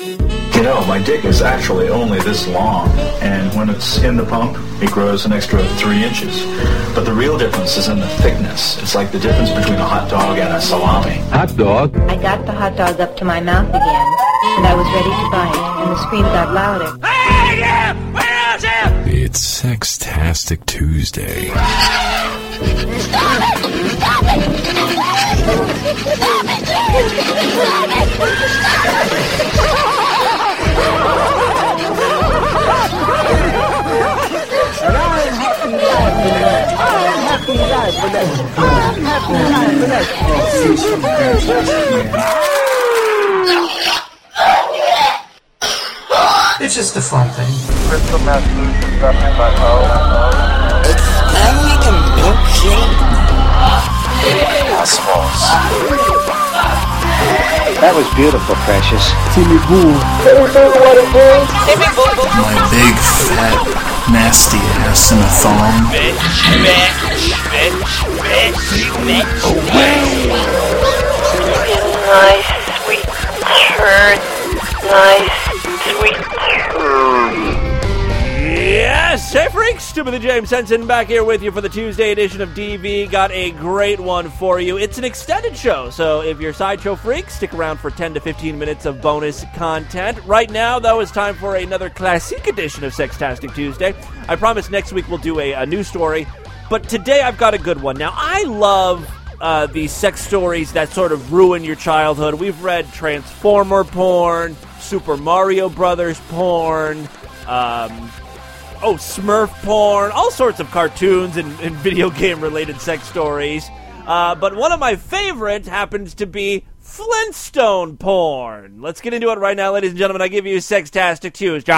You know, my dick is actually only this long, and when it's in the pump, it grows an extra 3 inches. But the real difference is in the thickness. It's like the difference between a hot dog and a salami. Hot dog? I got the hot dog up to my mouth again, and I was ready to bite, and the scream got louder. Hey, yeah! Where is it? It's Sextastic Tuesday. Stop it! Stop it! Stop it! And I'm happy life for that. I'm happy life for that. It's just a fun thing. Crystal meth solutions up in my home. It's time to make a milkshake. Cosmos. That was beautiful, Precious. Timmy Boo. My big, fat, nasty ass in a thong. Nice, sweet turd. Nice, sweet turd. Yes, hey freaks, Timothy James Henson back here with you for the Tuesday edition of DV. Got a great one for you. It's an extended show, so if you're Sideshow freaks, stick around for 10 to 15 minutes of bonus content. Right now, though, it's time for another classic edition of Sextastic Tuesday. I promise next week we'll do a new story, but today I've got a good one. Now, I love these sex stories that sort of ruin your childhood. We've read Transformer porn, Super Mario Brothers porn, Smurf porn, all sorts of cartoons and video game-related sex stories. But one of my favorites happens to be Flintstone porn. Let's get into it right now, ladies and gentlemen. I give you Sextastic Tuesday.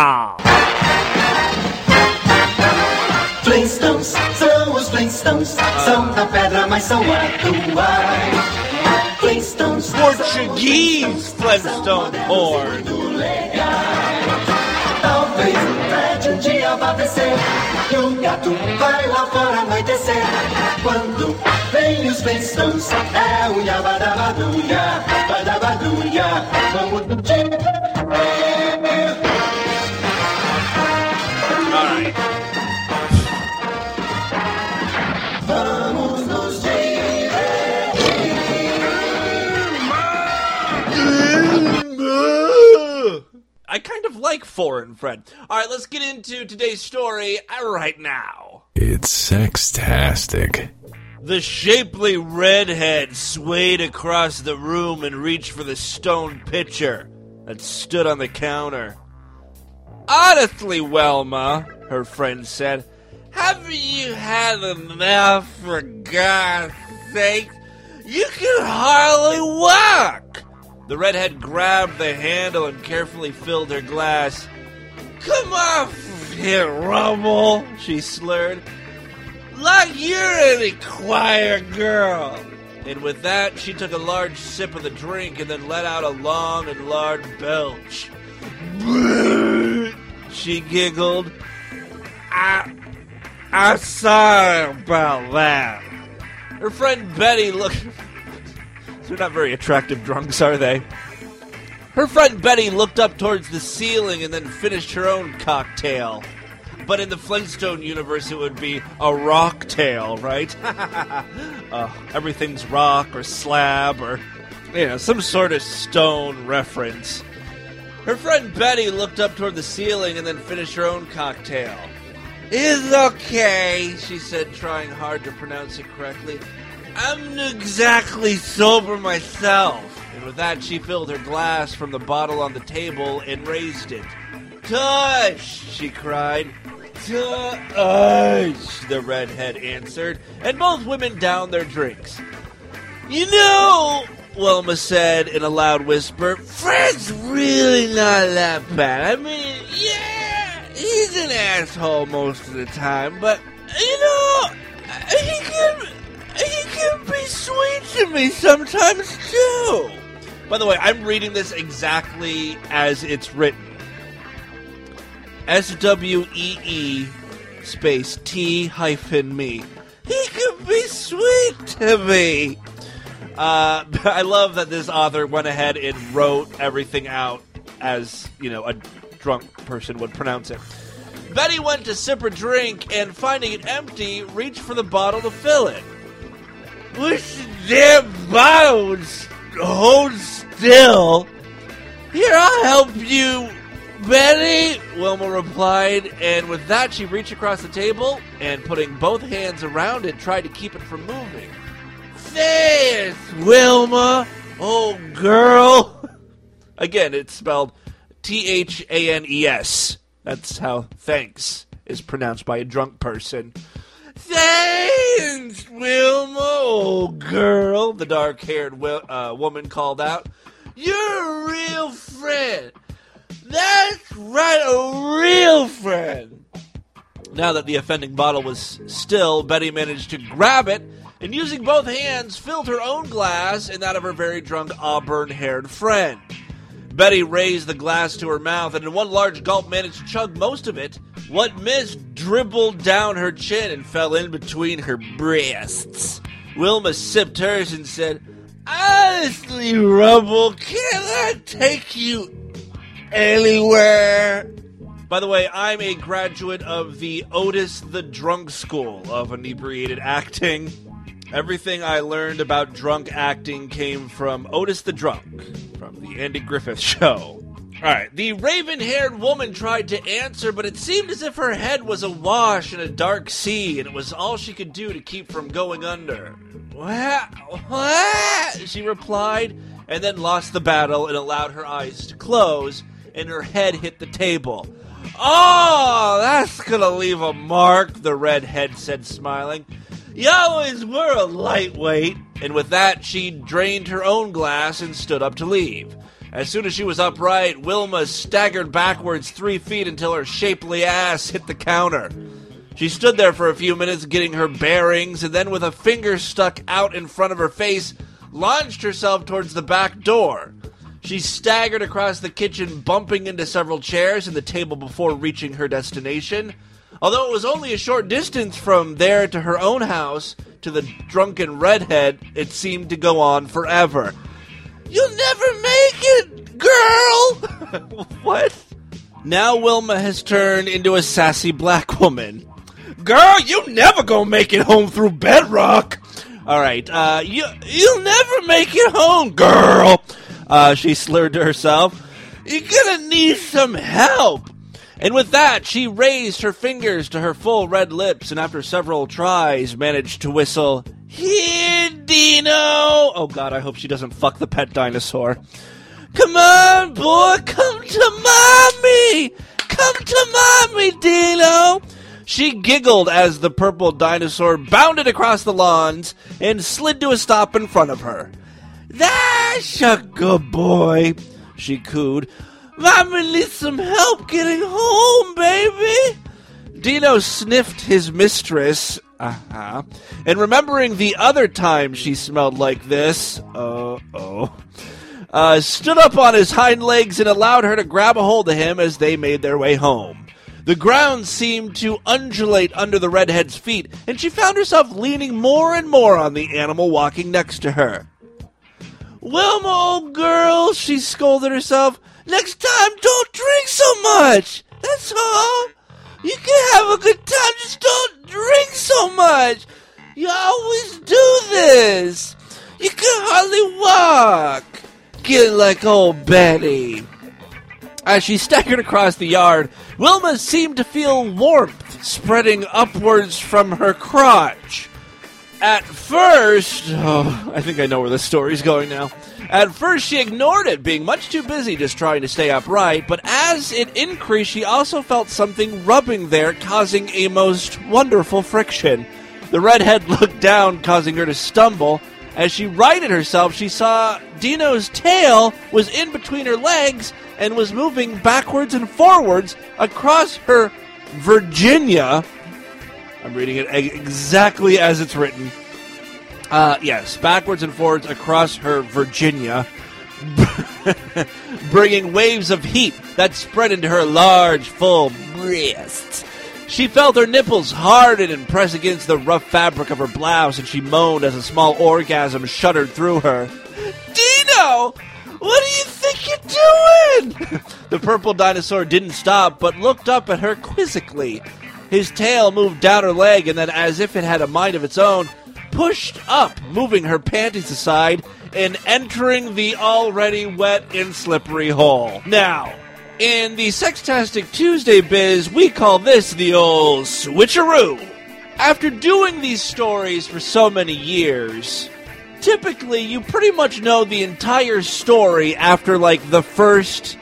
Flintstones, são os Flintstones, são da pedra, mas são atuais. Flintstones, Portuguese Flintstone porn. Talvez o prédio dia vá descer e o gato vai lá fora anoitecer. Quando vem os Flintstones, é o yabadabadunha, badabadunha, vamos curtir. Alright. Vamos nos I kind of like foreign, Fred. Alright, let's get into today's story right now. It's Sextastic. The shapely redhead swayed across the room and reached for the stone pitcher that stood on the counter. Honestly, Wilma, her friend said, haven't you had enough, for God's sake? You can hardly walk. The redhead grabbed the handle and carefully filled her glass. Come off here, Rumble, she slurred. Like you're any quiet girl. And with that, she took a large sip of the drink and then let out a long and large belch. She giggled. I'm sorry about that. Her friend Betty looked... They're not very attractive drunks, are they? Her friend Betty looked up towards the ceiling and then finished her own cocktail. But in the Flintstone universe, it would be a rocktail, right? Everything's rock or slab or, some sort of stone reference. Her friend Betty looked up toward the ceiling and then finished her own cocktail. It's okay, she said, trying hard to pronounce it correctly. I'm not exactly sober myself. And with that, she filled her glass from the bottle on the table and raised it. Tush, she cried. Tush, the redhead answered, and both women downed their drinks. You know, Wilma said in a loud whisper, Fred's really not that bad. I mean, yeah, he's an asshole most of the time, but, he can be sweet to me sometimes, too. By the way, I'm reading this exactly as it's written. SWEE space T-me. He can be sweet to me. I love that this author went ahead and wrote everything out as, a drunk person would pronounce it. Betty went to sip her drink and, finding it empty, reached for the bottle to fill it. Wish the damn bottle would hold still. Here, I'll help you, Betty, Wilma replied, and with that she reached across the table and, putting both hands around it, tried to keep it from moving. Thanks, Wilma, oh girl. Again, it's spelled Thanes. That's how thanks is pronounced by a drunk person. Thanks, Wilma, oh girl, the dark-haired woman called out. You're a real friend. That's right, a real friend. Now that the offending bottle was still, Betty managed to grab it and, using both hands, filled her own glass and that of her very drunk auburn-haired friend. Betty raised the glass to her mouth and in one large gulp managed to chug most of it. What missed dribbled down her chin and fell in between her breasts. Wilma sipped hers and said, Honestly, Rubble, can I take you anywhere? By the way, I'm a graduate of the Otis the Drunk School of Inebriated Acting. Everything I learned about drunk acting came from Otis the Drunk, from the Andy Griffith Show. Alright, the raven-haired woman tried to answer, but it seemed as if her head was awash in a dark sea, and it was all she could do to keep from going under. What? She replied, and then lost the battle and allowed her eyes to close, and her head hit the table. Oh, that's gonna leave a mark, the redhead said, smiling. You always were a lightweight. And with that, she drained her own glass and stood up to leave. As soon as she was upright, Wilma staggered backwards 3 feet until her shapely ass hit the counter. She stood there for a few minutes getting her bearings, and then with a finger stuck out in front of her face, launched herself towards the back door. She staggered across the kitchen, bumping into several chairs and the table before reaching her destination. Although it was only a short distance from there to her own house, to the drunken redhead, it seemed to go on forever. You'll never make it, girl! What? Now Wilma has turned into a sassy black woman. Girl, you never gonna make it home through bedrock! Alright, you'll never make it home, girl! She slurred to herself. You're gonna need some help! And with that, she raised her fingers to her full red lips, and after several tries, managed to whistle, Here, Dino! Oh god, I hope she doesn't fuck the pet dinosaur. Come on, boy, come to mommy! Come to mommy, Dino! She giggled as the purple dinosaur bounded across the lawns and slid to a stop in front of her. That's a good boy, she cooed. Mommy needs some help getting home, baby. Dino sniffed his mistress, and remembering the other time she smelled like this, stood up on his hind legs and allowed her to grab a hold of him as they made their way home. The ground seemed to undulate under the redhead's feet, and she found herself leaning more and more on the animal walking next to her. Wilma, old girl, she scolded herself, next time, don't drink so much. That's all. You can have a good time, just don't drink so much. You always do this. You can hardly walk. Get like old Betty. As she staggered across the yard, Wilma seemed to feel warmth spreading upwards from her crotch. At first, I think I know where this story's going now. At first, she ignored it, being much too busy just trying to stay upright, but as it increased, she also felt something rubbing there, causing a most wonderful friction. The redhead looked down, causing her to stumble. As she righted herself, she saw Dino's tail was in between her legs and was moving backwards and forwards across her Virginia. I'm reading it exactly as it's written. Yes, backwards and forwards across her Virginia, bringing waves of heat that spread into her large, full breasts. She felt her nipples harden and press against the rough fabric of her blouse, and she moaned as a small orgasm shuddered through her. Dino! What do you think you're doing? The purple dinosaur didn't stop, but looked up at her quizzically. His tail moved down her leg, and then, as if it had a mind of its own, pushed up, moving her panties aside and entering the already wet and slippery hole. Now, in the Sextastic Tuesday biz, we call this the old switcheroo. After doing these stories for so many years, typically you pretty much know the entire story after like the first,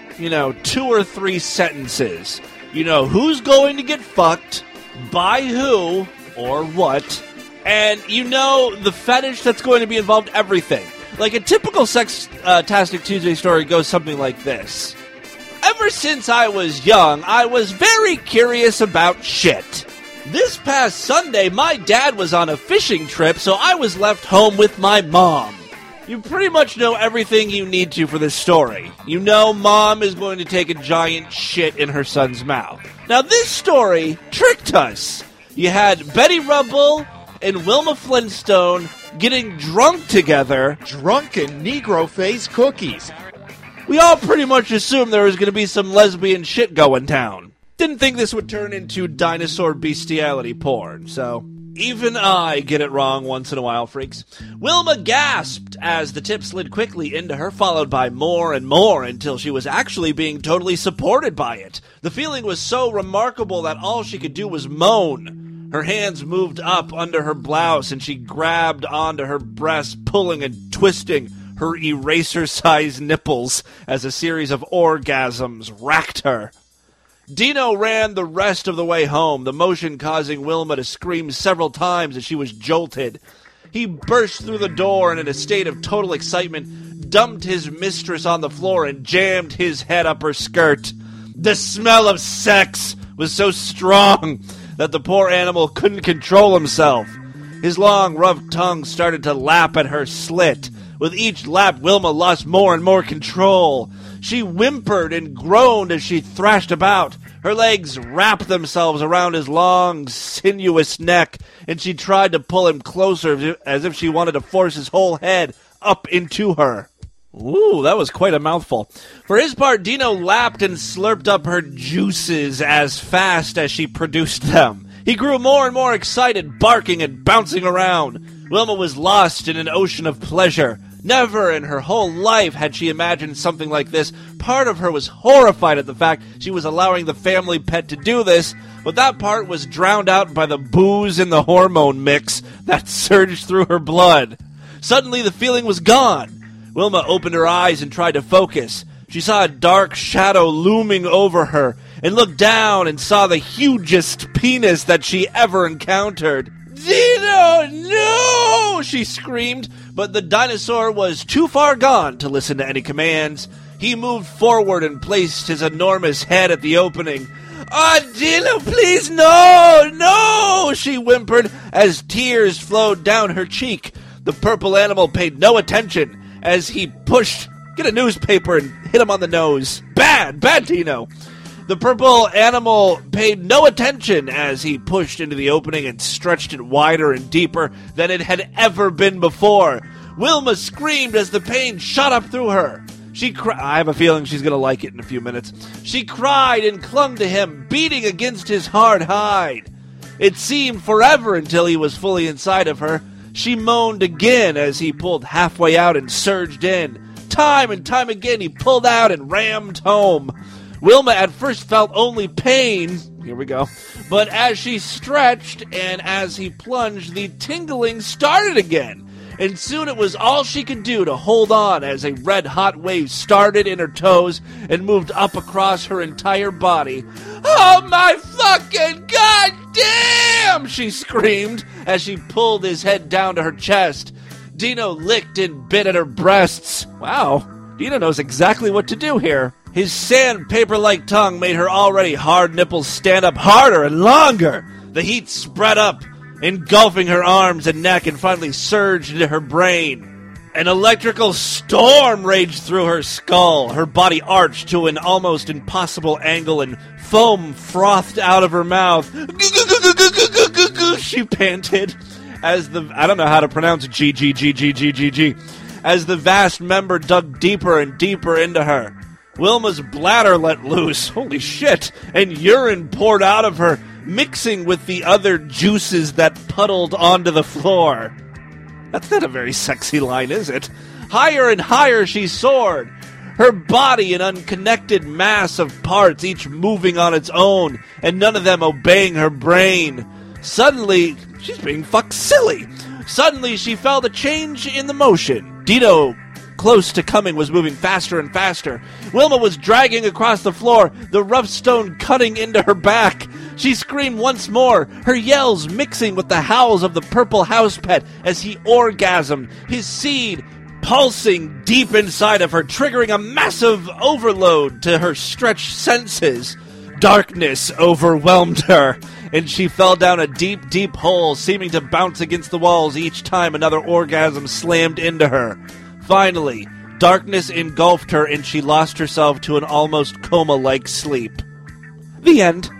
2 or 3 sentences. You know who's going to get fucked, by who, or what, and you know the fetish that's going to be involved, everything. Like a typical Sextastic Tuesday story goes something like this. Ever since I was young, I was very curious about shit. This past Sunday, my dad was on a fishing trip, so I was left home with my mom. You pretty much know everything you need to for this story. You know mom is going to take a giant shit in her son's mouth. Now, this story tricked us. You had Betty Rubble and Wilma Flintstone getting drunk together. Drunken Negro-faced cookies. We all pretty much assumed there was going to be some lesbian shit going down. Didn't think this would turn into dinosaur bestiality porn, so even I get it wrong once in a while, freaks. Wilma gasped as the tip slid quickly into her, followed by more and more until she was actually being totally supported by it. The feeling was so remarkable that all she could do was moan. Her hands moved up under her blouse and she grabbed onto her breast, pulling and twisting her eraser-sized nipples as a series of orgasms racked her. Dino ran the rest of the way home, the motion causing Wilma to scream several times as she was jolted. He burst through the door and in a state of total excitement, dumped his mistress on the floor and jammed his head up her skirt. The smell of sex was so strong that the poor animal couldn't control himself. His long, rough tongue started to lap at her slit. With each lap, Wilma lost more and more control. She whimpered and groaned as she thrashed about. Her legs wrapped themselves around his long, sinuous neck, and she tried to pull him closer as if she wanted to force his whole head up into her. Ooh, that was quite a mouthful. For his part, Dino lapped and slurped up her juices as fast as she produced them. He grew more and more excited, barking and bouncing around. Wilma was lost in an ocean of pleasure. Never in her whole life had she imagined something like this. Part of her was horrified at the fact she was allowing the family pet to do this, but that part was drowned out by the booze and the hormone mix that surged through her blood. Suddenly the feeling was gone. Wilma opened her eyes and tried to focus. She saw a dark shadow looming over her and looked down and saw the hugest penis that she ever encountered. "Dino, no!" she screamed, but the dinosaur was too far gone to listen to any commands. He moved forward and placed his enormous head at the opening. "Oh, Dino, please, no, no!" she whimpered as tears flowed down her cheek. The purple animal paid no attention as he pushed, "Get a newspaper and hit him on the nose." Bad Dino. The purple animal paid no attention as he pushed into the opening and stretched it wider and deeper than it had ever been before. Wilma screamed as the pain shot up through her. I have a feeling she's going to like it in a few minutes. She cried and clung to him, beating against his hard hide. It seemed forever until he was fully inside of her. She moaned again as he pulled halfway out and surged in. Time and time again he pulled out and rammed home. Wilma at first felt only pain, here we go, but as she stretched and as he plunged, the tingling started again, and soon it was all she could do to hold on as a red-hot wave started in her toes and moved up across her entire body. "Oh my fucking goddamn!" she screamed as she pulled his head down to her chest. Dino licked and bit at her breasts. Wow, Dino knows exactly what to do here. His sandpaper-like tongue made her already hard nipples stand up harder and longer. The heat spread up, engulfing her arms and neck, and finally surged into her brain. An electrical storm raged through her skull. Her body arched to an almost impossible angle, and foam frothed out of her mouth. She panted as I don't know how to pronounce G, as the vast member dug deeper and deeper into her. Wilma's bladder let loose, holy shit, and urine poured out of her, mixing with the other juices that puddled onto the floor. That's not a very sexy line, is it? Higher and higher she soared, her body an unconnected mass of parts, each moving on its own, and none of them obeying her brain. Suddenly, she's being fucked silly. Suddenly, she felt a change in the motion. Dino, close to coming, was moving faster and faster. Wilma was dragging across the floor, the rough stone cutting into her back. She screamed once more, her yells mixing with the howls of the purple house pet as he orgasmed, his seed pulsing deep inside of her, triggering a massive overload to her stretched senses. Darkness overwhelmed her, and she fell down a deep, deep hole, seeming to bounce against the walls each time another orgasm slammed into her. Finally, darkness engulfed her, and she lost herself to an almost coma-like sleep. The end.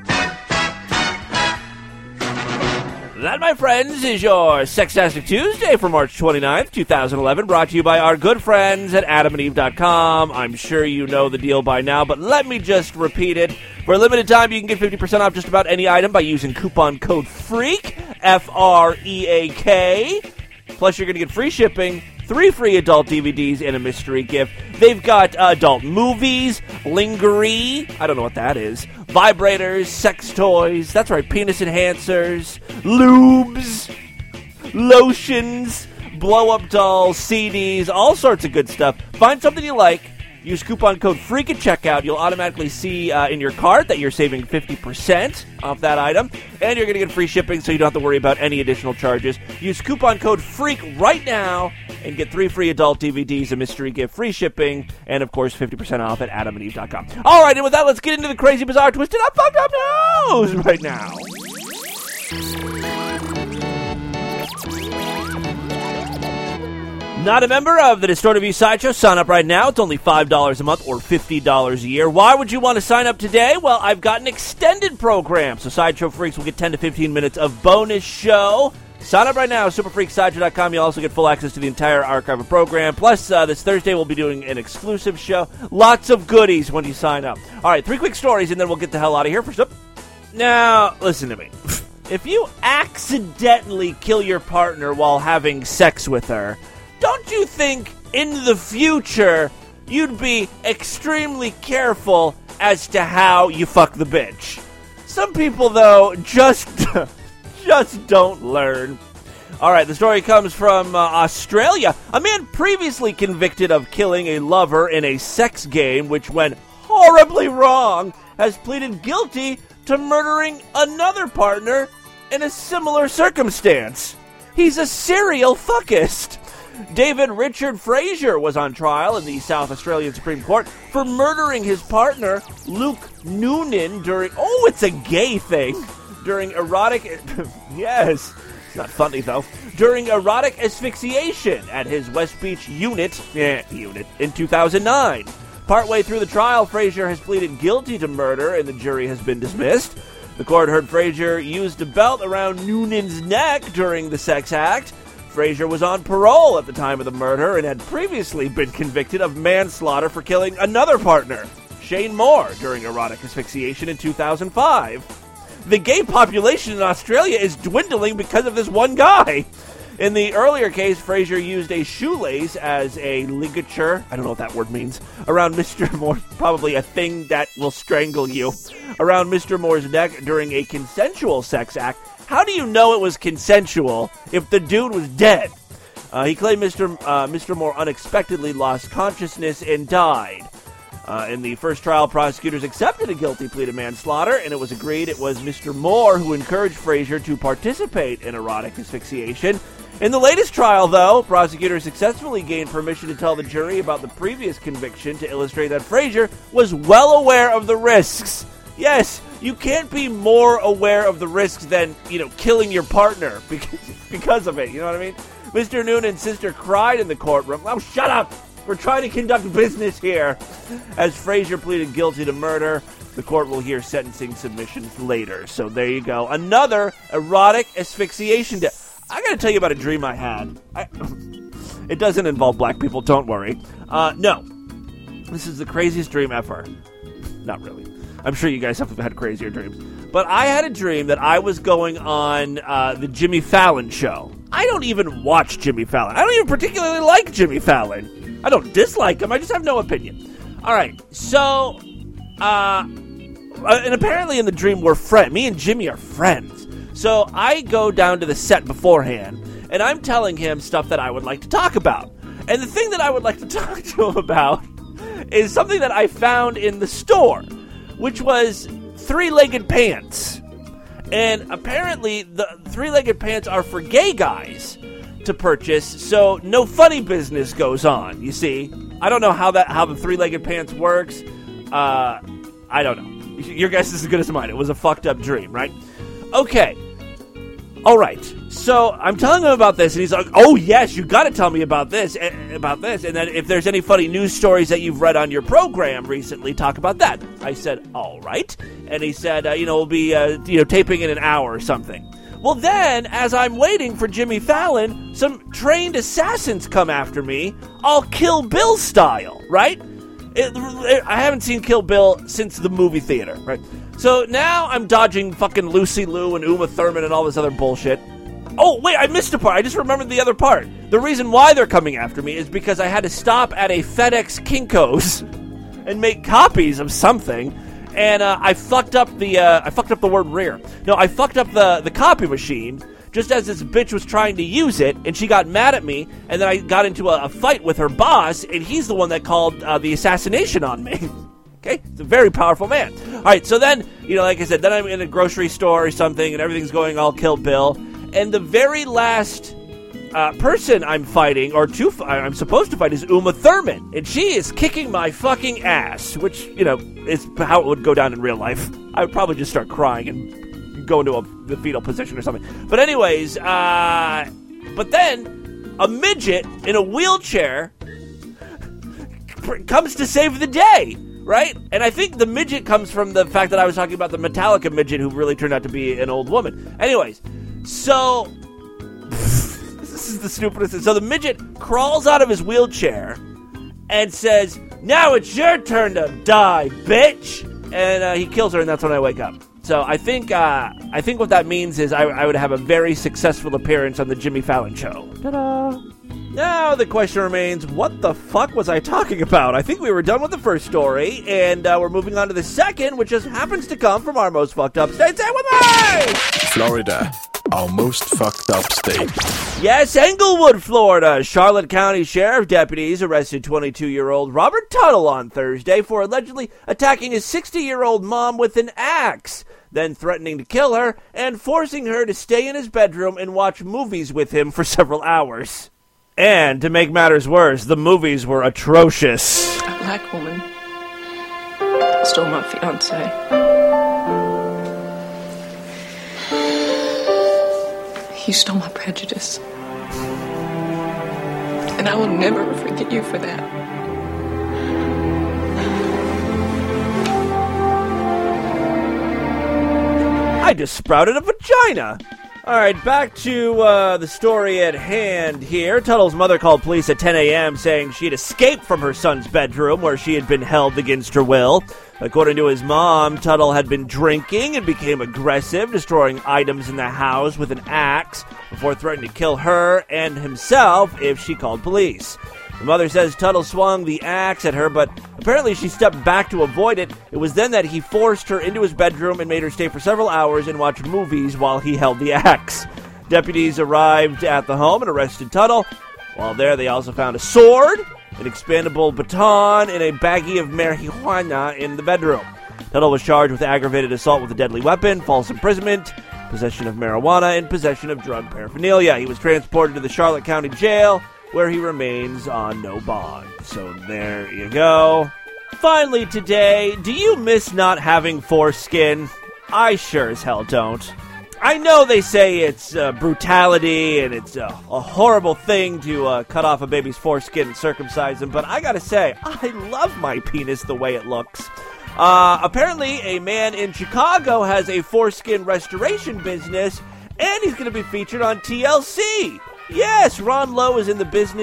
That, my friends, is your Sextastic Tuesday for March 29th, 2011, brought to you by our good friends at AdamandEve.com. I'm sure you know the deal by now, but let me just repeat it. For a limited time, you can get 50% off just about any item by using coupon code FREAK, F-R-E-A-K. Plus, you're going to get free shipping, 3 free adult DVDs, and a mystery gift. They've got adult movies, lingerie, I don't know what that is, vibrators, sex toys, that's right, penis enhancers, lubes, lotions, blow-up dolls, CDs, all sorts of good stuff. Find something you like. Use coupon code FREAK at checkout. You'll automatically see in your cart that you're saving 50% off that item. And you're going to get free shipping, so you don't have to worry about any additional charges. Use coupon code FREAK right now and get 3 free adult DVDs, a mystery gift, free shipping, and, of course, 50% off at AdamandEve.com. All right, and with that, let's get into the crazy, bizarre, twisted up, fucked up news right now. Not a member of the Distorted View Sideshow? Sign up right now. It's only $5 a month or $50 a year. Why would you want to sign up today? Well, I've got an extended program, so Sideshow Freaks will get 10 to 15 minutes of bonus show. Sign up right now, superfreaksideshow.com. You'll also get full access to the entire archive of program. Plus, this Thursday we'll be doing an exclusive show. Lots of goodies when you sign up. All right, 3 quick stories, and then we'll get the hell out of here. First up, now, listen to me. If you accidentally kill your partner while having sex with her, don't you think in the future you'd be extremely careful as to how you fuck the bitch? Some people, though, just don't learn. All right, the story comes from Australia. A man previously convicted of killing a lover in a sex game, which went horribly wrong, has pleaded guilty to murdering another partner in a similar circumstance. He's a serial fuckist. David Richard Fraser was on trial in the South Australian Supreme Court for murdering his partner, Luke Noonan, during... Oh, it's a gay thing. During erotic... Yes, it's not funny, though. During erotic asphyxiation at his West Beach unit in 2009. Partway through the trial, Fraser has pleaded guilty to murder, and the jury has been dismissed. The court heard Fraser used a belt around Noonan's neck during the sex act. Fraser was on parole at the time of the murder and had previously been convicted of manslaughter for killing another partner, Shane Moore, during erotic asphyxiation in 2005. The gay population in Australia is dwindling because of this one guy. In the earlier case, Fraser used a shoelace as a ligature, I don't know what that word means, around Mr. Moore, probably a thing that will strangle you, around Mr. Moore's neck during a consensual sex act. How do you know it was consensual if the dude was dead? He claimed Mr. Moore unexpectedly lost consciousness and died. In the first trial, prosecutors accepted a guilty plea to manslaughter, and it was agreed it was Mr. Moore who encouraged Fraser to participate in erotic asphyxiation. In the latest trial, though, prosecutors successfully gained permission to tell the jury about the previous conviction to illustrate that Fraser was well aware of the risks. Yes, you can't be more aware of the risks than, killing your partner because of it, you know what I mean? Mr. Noonan's sister cried in the courtroom. Oh, shut up! We're trying to conduct business here. As Fraser pleaded guilty to murder, the court will hear sentencing submissions later. So there you go. Another erotic asphyxiation death. I gotta tell you about a dream I had. It doesn't involve black people, don't worry. No. This is the craziest dream ever. Not really. I'm sure you guys have had crazier dreams. But I had a dream that I was going on the Jimmy Fallon show. I don't even watch Jimmy Fallon. I don't even particularly like Jimmy Fallon. I don't dislike him. I just have no opinion. All right. So, and apparently in the dream we're friends. Me and Jimmy are friends. So I go down to the set beforehand, and I'm telling him stuff that I would like to talk about. And the thing that I would like to talk to him about is something that I found in the store, which was three-legged pants. And apparently the three-legged pants are for gay guys to purchase, so no funny business goes on, you see. I don't know how the three-legged pants works. I don't know. Your guess is as good as mine. It was a fucked up dream, right? Okay. All right. So I'm telling him about this, and he's like, "Oh yes, you got to tell me about this, and then if there's any funny news stories that you've read on your program recently, talk about that." I said, "All right," and he said, "We'll be taping in an hour or something." Well, then, as I'm waiting for Jimmy Fallon, some trained assassins come after me, all Kill Bill style, right? I haven't seen Kill Bill since the movie theater, right? So now I'm dodging fucking Lucy Liu and Uma Thurman and all this other bullshit. Oh, wait, I missed a part. I just remembered the other part. The reason why they're coming after me is because I had to stop at a FedEx Kinko's and make copies of something, and I fucked up the word rear. No, I fucked up the copy machine just as this bitch was trying to use it, and she got mad at me, and then I got into a fight with her boss, and he's the one that called the assassination on me. Okay? He's a very powerful man. All right, so then, like I said, then I'm in a grocery store or something, and everything's going all Kill Bill, and the very last person I'm fighting, I'm supposed to fight, is Uma Thurman, and she is kicking my fucking ass, which, is how it would go down in real life. I would probably just start crying and go into the fetal position or something. But anyways, but then a midget in a wheelchair comes to save the day, right? And I think the midget comes from the fact that I was talking about the Metallica midget who really turned out to be an old woman. Anyways, so this is the stupidest thing. So the midget crawls out of his wheelchair and says, "Now it's your turn to die, bitch!" And he kills her, and that's when I wake up. So I think what that means is I would have a very successful appearance on the Jimmy Fallon show. Ta-da! Now the question remains, what the fuck was I talking about? I think we were done with the first story, and we're moving on to the second, which just happens to come from our most fucked up state. Say it with me! Florida, our most fucked up state. Yes, Englewood, Florida. Charlotte County Sheriff deputies arrested 22-year-old Robert Tuttle on Thursday for allegedly attacking his 60-year-old mom with an axe, then threatening to kill her and forcing her to stay in his bedroom and watch movies with him for several hours. And to make matters worse, the movies were atrocious. A black woman stole my fiancé. You stole my prejudice. And I will never forget you for that. I just sprouted a vagina. All right, back to the story at hand here. Tuttle's mother called police at 10 a.m. saying she had escaped from her son's bedroom where she had been held against her will. According to his mom, Tuttle had been drinking and became aggressive, destroying items in the house with an axe before threatening to kill her and himself if she called police. The mother says Tuttle swung the axe at her, but apparently she stepped back to avoid it. It was then that he forced her into his bedroom and made her stay for several hours and watch movies while he held the axe. Deputies arrived at the home and arrested Tuttle. While there, they also found a sword, an expandable baton, and a baggie of marijuana in the bedroom. Tuttle was charged with aggravated assault with a deadly weapon, false imprisonment, possession of marijuana, and possession of drug paraphernalia. He was transported to the Charlotte County Jail, where he remains on no bond. So there you go. Finally today, do you miss not having foreskin? I sure as hell don't. I know they say it's brutality and it's a horrible thing to cut off a baby's foreskin and circumcise him, but I gotta say, I love my penis the way it looks. Apparently, a man in Chicago has a foreskin restoration business, and he's going to be featured on TLC. Yes, Ron Lowe is in the business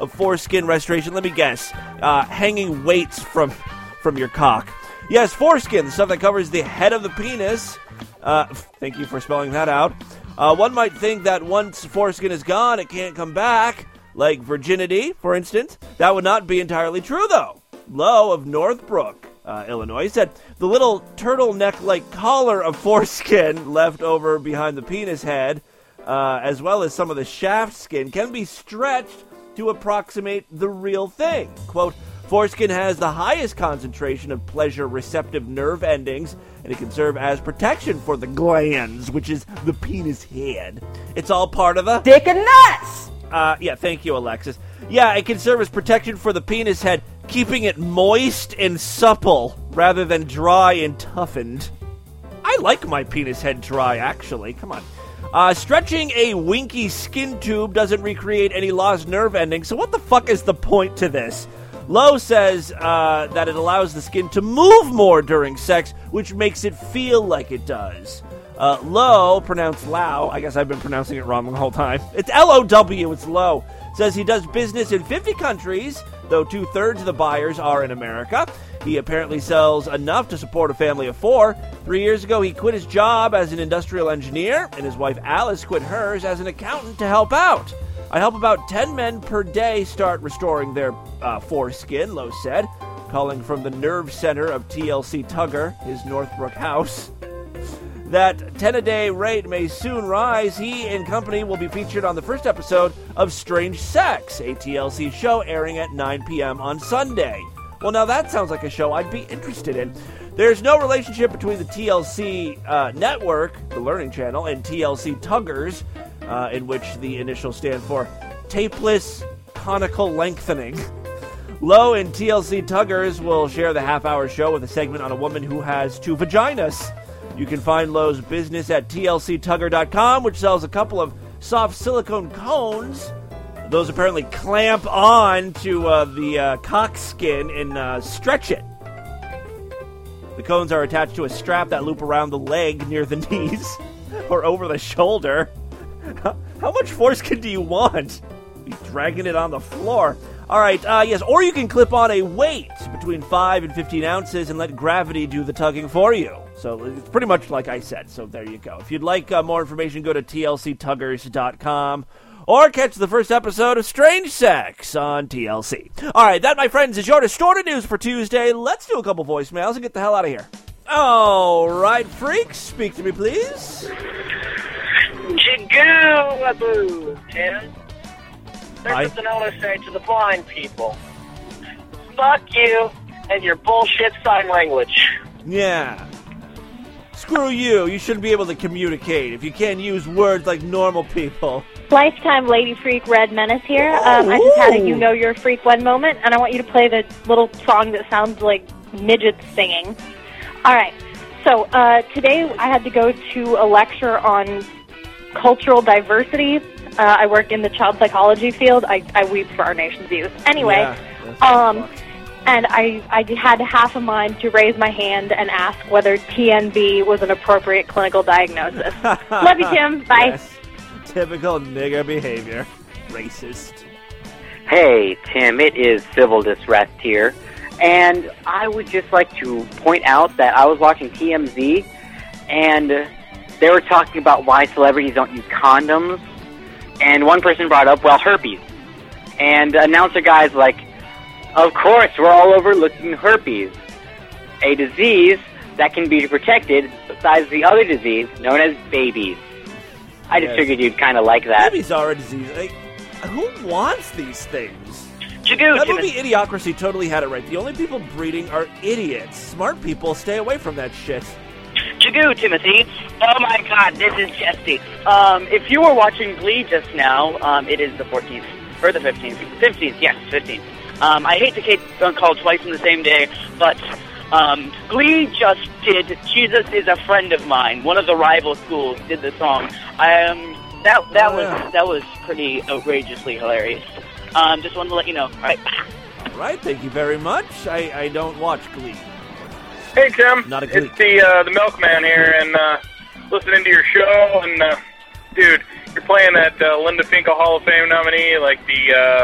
of foreskin restoration? Let me guess. Hanging weights from your cock. Yes, foreskin, the stuff that covers the head of the penis. Thank you for spelling that out. One might think that once foreskin is gone, it can't come back, like virginity, for instance. That would not be entirely true, though. Lowe of Northbrook, Illinois, said the little turtleneck-like collar of foreskin left over behind the penis head, as well as some of the shaft skin, can be stretched to approximate the real thing. Quote, foreskin has the highest concentration of pleasure-receptive nerve endings, and it can serve as protection for the glands, which is the penis head. It's all part of the dick and nuts! Yeah, thank you, Alexis. Yeah, it can serve as protection for the penis head, keeping it moist and supple, rather than dry and toughened. I like my penis head dry, actually. Come on. Stretching a winky skin tube doesn't recreate any lost nerve endings, so what the fuck is the point to this? Lowe says that it allows the skin to move more during sex, which makes it feel like it does. Lowe, pronounced Lau, I guess I've been pronouncing it wrong the whole time. It's L-O-W, it's Lowe. Says he does business in 50 countries, though 2/3 of the buyers are in America. He apparently sells enough to support a family of 4. 3 years ago, he quit his job as an industrial engineer, and his wife Alice quit hers as an accountant to help out. I help about 10 men per day start restoring their foreskin, Lowe said, calling from the nerve center of TLC Tugger, his Northbrook house. That 10-a-day rate may soon rise. He and company will be featured on the first episode of Strange Sex, a TLC show airing at 9 p.m. on Sunday. Well, now that sounds like a show I'd be interested in. There's no relationship between the TLC network, the Learning Channel, and TLC Tuggers, in which the initials stand for Tapeless Conical Lengthening. Lowe and TLC Tuggers will share the half-hour show with a segment on a woman who has 2 vaginas. You can find Lowe's business at tlctugger.com, which sells a couple of soft silicone cones. Those apparently clamp on to the cock skin and stretch it. The cones are attached to a strap that loop around the leg near the knees or over the shoulder. How much foreskin do you want? You're dragging it on the floor. All right, yes, or you can clip on a weight between 5 and 15 ounces and let gravity do the tugging for you. So it's pretty much like I said, so there you go. If you'd like more information, go to tlctuggers.com or catch the first episode of Strange Sex on TLC. All right, that, my friends, is your distorted news for Tuesday. Let's do a couple voicemails and get the hell out of here. All right, freaks, speak to me, please. Jigoo-aboo, Tim. There's something I want to say to the blind people. Fuck you and your bullshit sign language. Yeah. Screw you. You shouldn't be able to communicate if you can't use words like normal people. Lifetime Lady Freak Red Menace here. I just had a You Know You're a Freak one moment, and I want you to play the little song that sounds like midgets singing. All right. So today I had to go to a lecture on cultural diversity. I work in the child psychology field. I weep for our nation's youth. Anyway, and I had half a mind to raise my hand and ask whether TNB was an appropriate clinical diagnosis. Love you, Tim. Bye. Yes. Typical nigger behavior. Racist. Hey, Tim, it is Civil Distress here. And I would just like to point out that I was watching TMZ, and they were talking about why celebrities don't use condoms. And one person brought up, well, herpes. And announcer guy's like, of course, we're all overlooking herpes, a disease that can be protected besides the other disease known as babies. I just figured you'd kind of like that. Babies are a disease. Like, who wants these things? Jigoo, that movie Idiocracy totally had it right. The only people breeding are idiots. Smart people stay away from that shit. Jigoo, Timothy. Oh my god, this is Jesse. If you were watching Glee just now, it is the 14th, or the 15th. 15th, yes, 15th. I hate to call twice in the same day, but Glee just did Jesus Is a Friend of Mine. One of the rival schools did the song. That was pretty outrageously hilarious. Just wanted to let you know. All right, thank you very much. I don't watch Glee. Hey, Tim. Not a Glee. It's the Milkman here, and listening to your show, and dude, you're playing that Linda Finkel Hall of Fame nominee like the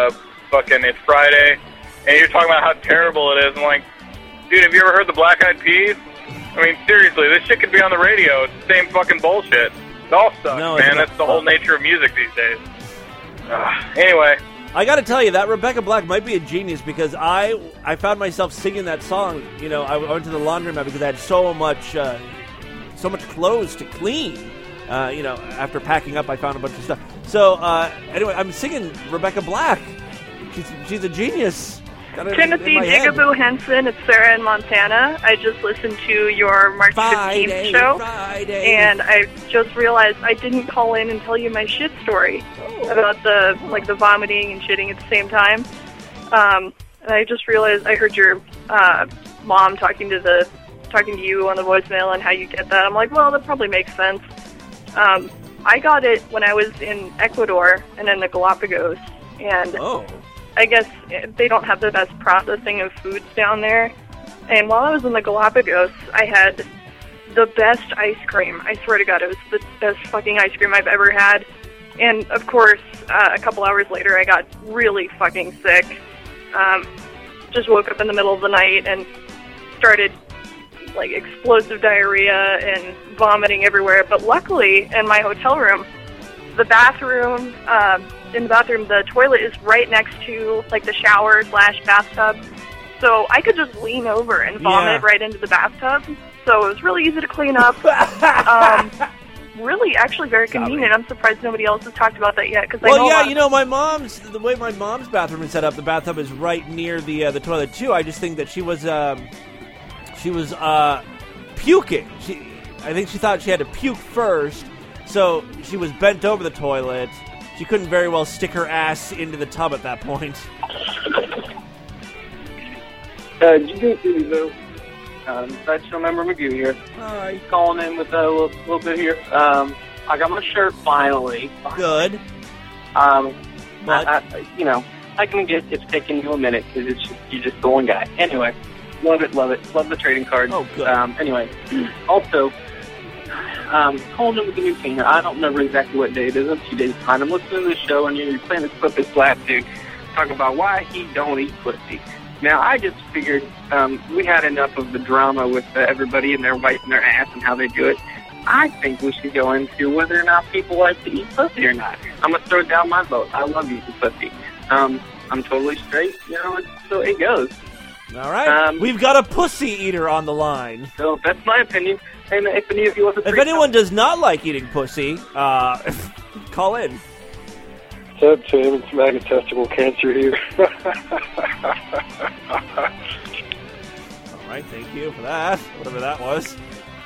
fucking it's Friday, and you're talking about how terrible it is. I'm like, dude, have you ever heard the Black Eyed Peas? I mean, seriously, this shit could be on the radio. It's the same fucking bullshit. It all sucks, man. That's the whole nature of music these days. Anyway. I gotta tell you, that Rebecca Black might be a genius, because I found myself singing that song. You know, I went to the laundromat because I had so much clothes to clean. You know, after packing up, I found a bunch of stuff. So, anyway, I'm singing Rebecca Black. She's a genius. Timothy Jigaboo Henson, it's Sarah in Montana. I just listened to your March 15th show, and I just realized I didn't call in and tell you my shit story about the vomiting and shitting at the same time. And I just realized I heard your mom talking to you on the voicemail and how you get that. I'm like, well, that probably makes sense. I got it when I was in Ecuador and in the Galapagos, and I guess they don't have the best processing of foods down there. And while I was in the Galapagos, I had the best ice cream. I swear to God, it was the best fucking ice cream I've ever had. And, of course, a couple hours later, I got really fucking sick. Just woke up in the middle of the night and started, like, explosive diarrhea and vomiting everywhere. But luckily, in my hotel room, the bathroom... in the bathroom, the toilet is right next to, like, the shower/bathtub. So I could just lean over and vomit right into the bathtub. So it was really easy to clean up. Really, actually very convenient. I'm surprised nobody else has talked about that yet. You know, the way my mom's bathroom is set up, the bathtub is right near the toilet, too. I just think that she was puking. I think she thought she had to puke first, so she was bent over the toilet. She couldn't very well stick her ass into the tub at that point. Sideshow member McGoo here. Hi. Calling in with a little bit here. I got my shirt finally. Good. I can get it's taking you a minute because you're just the one guy. Anyway, love it. Love the trading cards. Oh, good. Anyway, also. Calling in with the new singer. I don't remember exactly what day it is. A few days behind. I'm listening to the show, and you're playing this clip this last dude talking about why he don't eat pussy. Now, I just figured we had enough of the drama with everybody and their wiping their ass and how they do it. I think we should go into whether or not people like to eat pussy or not. I'm going to throw down my vote. I love eating pussy. I'm totally straight, so it goes. All right. We've got a pussy eater on the line. So that's my opinion. And if any of you want to... If anyone does not like eating pussy, call in. What's up, Tim? It's maggot testicle cancer here. All right, thank you for that. Whatever that was.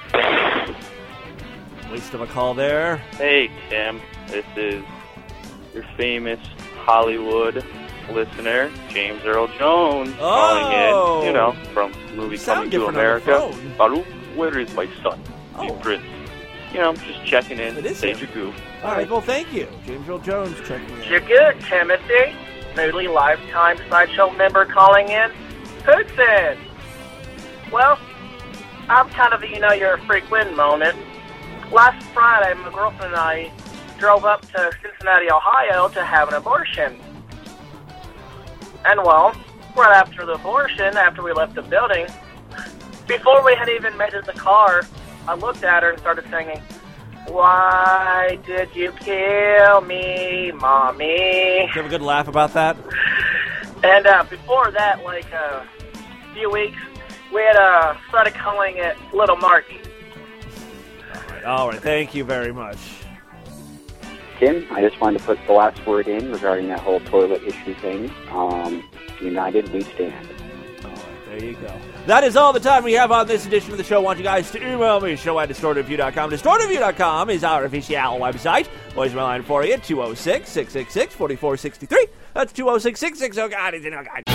Waste of a call there. Hey, Tim. This is your famous Hollywood listener, James Earl Jones, calling in, from the movie Coming to America. Baruch, where is my son? The prince. Just checking in. Say your goof. All right, well, thank you. James Earl Jones checking in. You're good, Timothy. Newly lifetime Sideshow member calling in. Hudson. Well, I'm kind of a you're a freak win moment. Last Friday, my girlfriend and I drove up to Cincinnati, Ohio to have an abortion. And well, right after the abortion, after we left the building, before we had even made it in the car, I looked at her and started singing, "Why did you kill me, Mommy?" Did you have a good laugh about that? And before that, like a few weeks, we had started calling it Little Marky. All right. Thank you very much. Tim, I just wanted to put the last word in regarding that whole toilet issue thing. United we stand. There you go. That is all the time we have on this edition of the show. I want you guys to email me, show@distortedview.com. Distortedview.com is our official website. Voicemail line for you, 206-666-4463. That's 206-66. Oh, God, it's in oh, God.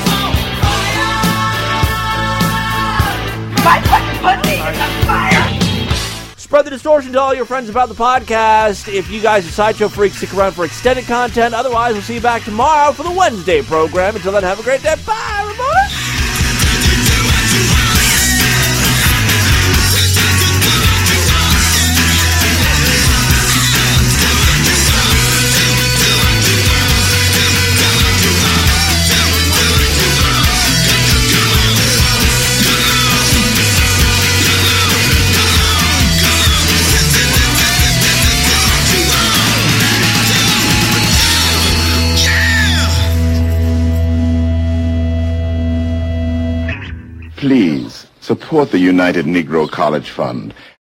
My fucking pussy is on fire! Spread the distortion to all your friends about the podcast. If you guys are Sideshow freaks, stick around for extended content. Otherwise, we'll see you back tomorrow for the Wednesday program. Until then, have a great day. Bye, everybody! Please support the United Negro College Fund